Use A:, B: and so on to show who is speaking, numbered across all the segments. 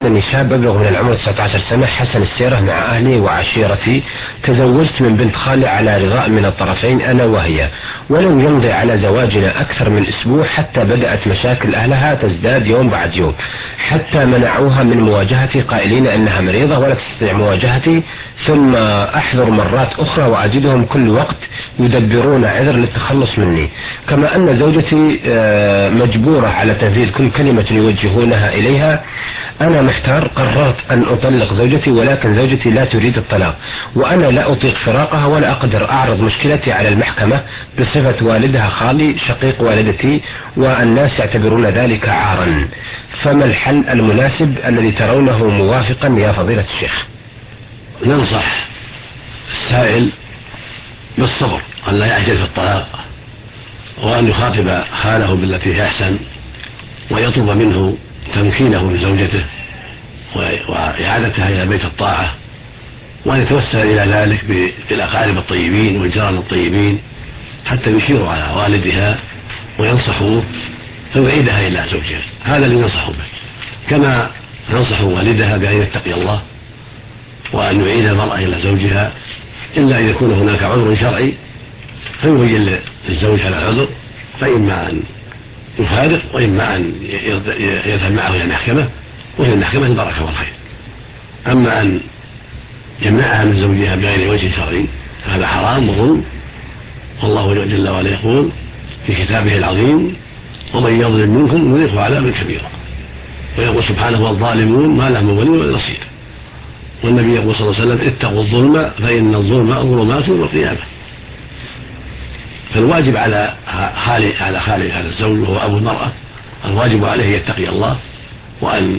A: أنني شاب أبلغ من العمر 19 سنة، حسن السيرة مع أهلي وعشيرتي. تزوجت من بنت خالي على رضاء من الطرفين أنا وهي، ولم يمضي على زواجنا أكثر من أسبوع حتى بدأت مشاكل أهلها تزداد يوم بعد يوم، حتى منعوها من مواجهتي قائلين أنها مريضة ولا تستطيع مواجهتي. ثم أحضر مرات أخرى وأجدهم كل وقت يدبرون عذر للتخلص مني، كما أن زوجتي مجبورة على تنفيذ كل كلمة يوجهونها إليها. أنا محتار، قررت أن أطلق زوجتي، ولكن زوجتي لا تريد الطلاق، وأنا لا أطيق فراقها ولا أقدر أعرض مشكلتي على المحكمة بصفة والدها خالي شقيق والدتي، والناس يعتبرون ذلك عارا. فما الحل المناسب الذي ترونه موافقا يا فضيلة الشيخ؟
B: ننصح السائل بالصبر، أن لا يعجل في الطلاق، وأن يخاطب خاله بالتي هي أحسن، ويطلب منه تمكينه من زوجته وإعادتها إلى بيت الطاعة، وأن يتوسل إلى ذلك بالأقارب الطيبين والجيران الطيبين حتى يشيروا على والدها وينصحوه فيعيدها إلى زوجها. هذا اللي ينصح به، كما ننصح والدها بأن يتقي الله وأن يعيد المرأة إلى زوجها، إلا أن يكون هناك عذر شرعي فيبين للزوج على العذر، فإما أن يفارق وإما أن يذهب معه إلى المحكمة، وفي المحكمة البركة والخير. أما أن يمنعها من زوجها بغير وجه شرعي فهذا حرام وظلم، والله جل وعلا يقول في كتابه العظيم: ومن يظلم منكم نذقه عذابا كبيرا. ويقول سبحانه: والظالمون ما لهم ولي ولا نصير. والنبي يقول صلى الله عليه وسلم: اتقوا الظلم فإن الظلم ظلمات يوم القيامة. فالواجب على خالي هذا الزوج وهو أبو المرأة، الواجب عليه يتقي الله، وأن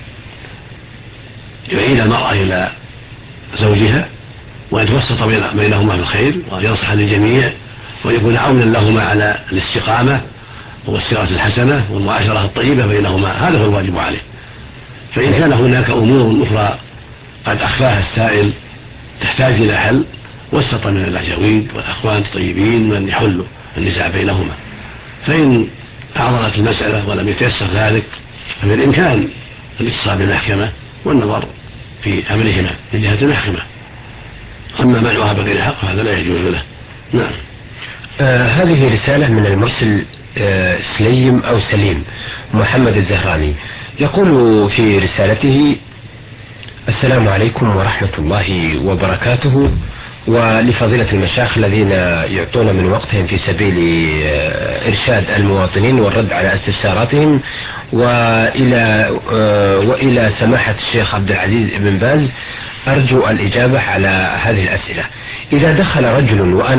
B: يعيد المرأة إلى زوجها، وأن يتوسط بينهما بالخير، وأن ينصح للجميع، وأن يكون عونا لهما على الاستقامة والسيرة الحسنة والمعاشرة الطيبة بينهما. هذا هو الواجب عليه. فإن كان هناك أمور أخرى قد أخفاها السائل تحتاج إلى حل، وسط من الأجاويد والأخوان الطيبين من يحل النزاع بينهما. فإن أعظمت المسألة ولم يتيسر ذلك فبالإمكان الاتصال بالمحكمة والنظر في أمرهما من جهة المحكمة. أما منعها بغير حق هذا لا يجوز له. نعم.
A: هذه رسالة من المرسل سليم أو سليم محمد الزهراني، يقول في رسالته: السلام عليكم ورحمة الله وبركاته، ولفضيلة المشايخ الذين يعطون من وقتهم في سبيل إرشاد المواطنين والرد على استفساراتهم، وإلى سماحة الشيخ عبد العزيز بن باز، أرجو الإجابة على هذه الأسئلة. إذا دخل رجل وأنا